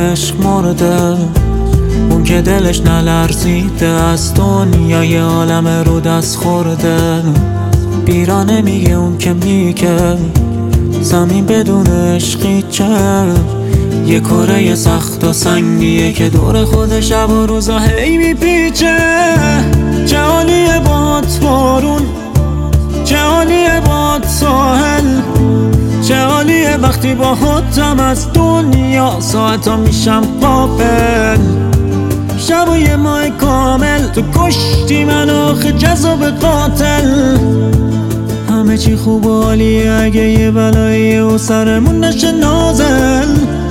عشق مرده، اون که دلش نلرزیده از دنیای عالم رو دست خورده. بیرانه میگه اون که میگه زمین بدون عشقی چه، یه کره سخت و سنگیه که دور خود شب و روزا هی میپیچه. چه حالیه باد بارون، چه حالیه باد ساحل، چه حالیه وقتی با خودم از دنیا ساعتا میشم غافل. شب و یه ماه کامل تو کشتی من آخه جذاب قاتل. همه چی خوب و عالیه اگه یه بلایی و سرمون نشه نازل.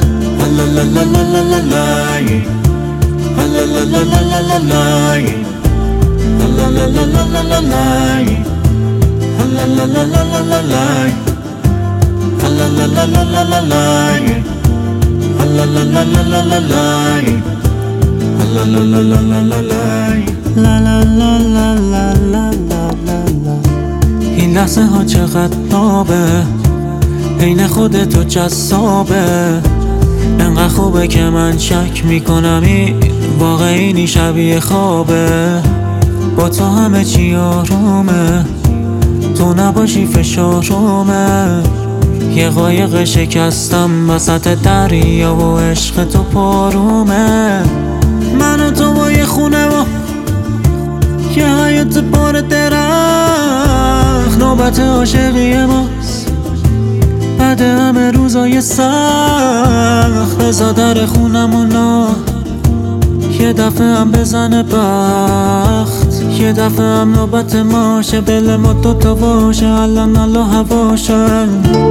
این لحظه ها چقدر نابه، عین خودتو جذابه. انقدر خوبه که من شک میکنم این واقعی شبیه خوابه. با تو همه چی آرومه، تو نباشی فشارومه. یه قایق شکستم وسط دریا و عشق تو پارومه. من و تو با یه خونه و یه حیات بار درخت، نوبت عاشقی ماست بعد همه روزای سخت. بزا در خونمونا یه دفعه هم بزنه بخت، یه دفعه هم نوبت ماشه. دل ما دوتا باشه الان الله هواشه.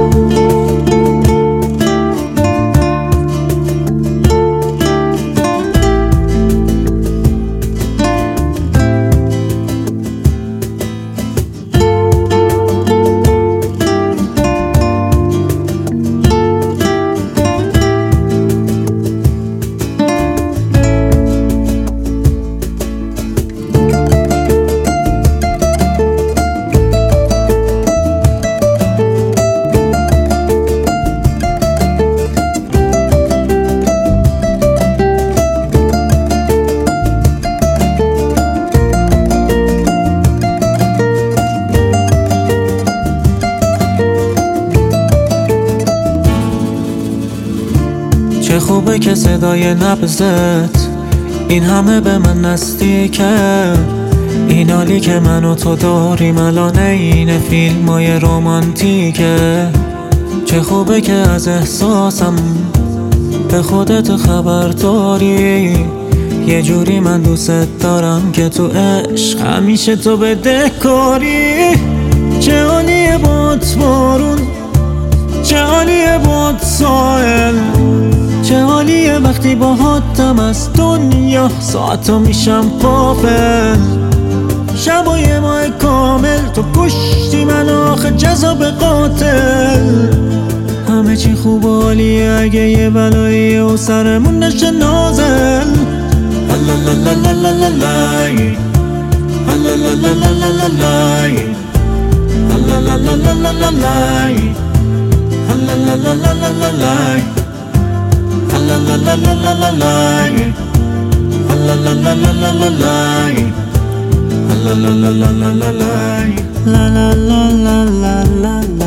چه خوبه که صدای نبضت این همه به من نزدیکه. این حالی که من و تو داریم الان این فیلمای رمانتیکه. چه خوبه که از احساسم به خودت خبر داری. یه جوری من دوست دارم که تو عشق همیشه تو بدهکاری. چه حالیه باد بارون، چه حالیه باد ساحل، چه حالیه وقتی با حدم از دنیا ساعتا میشم غافل. شب و یه ماه کامل تو کشتی من آخه جذاب قاتل. همه چی خوب و عالیه اگه یه بلایی و سرمون نشه نازل. La la la la la la.